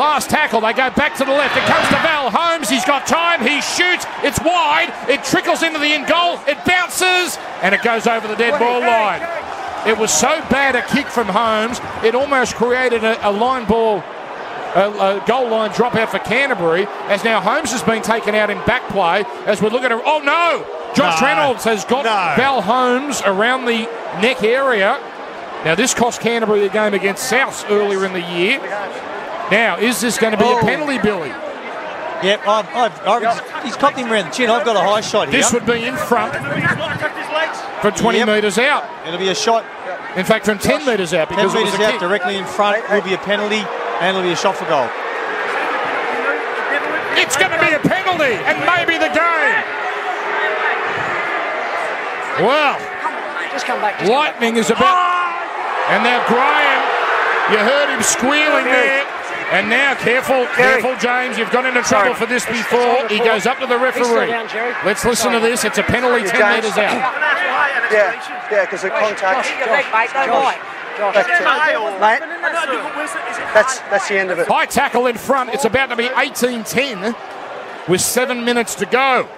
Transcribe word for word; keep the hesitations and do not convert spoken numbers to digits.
Last tackle, they go back to the left. It comes to Val Holmes. He's got time. He shoots. It's wide. It trickles into the end goal. It bounces, and it goes over the dead ball line. It was so bad a kick from Holmes, it almost created a, a line ball, a, a goal line dropout for Canterbury, as now Holmes has been taken out in back play as we look at it. Oh, no! Josh No. Reynolds has got No. Val Holmes around the neck area. Now, this cost Canterbury a game against Souths earlier in the year. Now, is this going to be Oh. a penalty, Billy? Yep, I've, I've, I've, he's popped him around the chin. I've got a high shot here. This would be in front from twenty Yep. metres out. It'll be a shot In fact, from ten metres out, ten because it was metres a out kick. directly in front. Will be a penalty, and it'll be a shot for goal. It's going to be a penalty, and maybe the game. Well, Just come back. Just come back. Lightning is about... And now Graham, you heard him squealing there. And now, careful, careful, James. You've got into trouble for this before. He goes up to the He's still referee. down, Jerry. Let's listen to this. It's a penalty ten metres out. Yeah, yeah, because the contact. Your leg, mate. Don't lie. That's, mate, that's, that's the end of it. High tackle in front. It's about to be eighteen ten with seven minutes to go.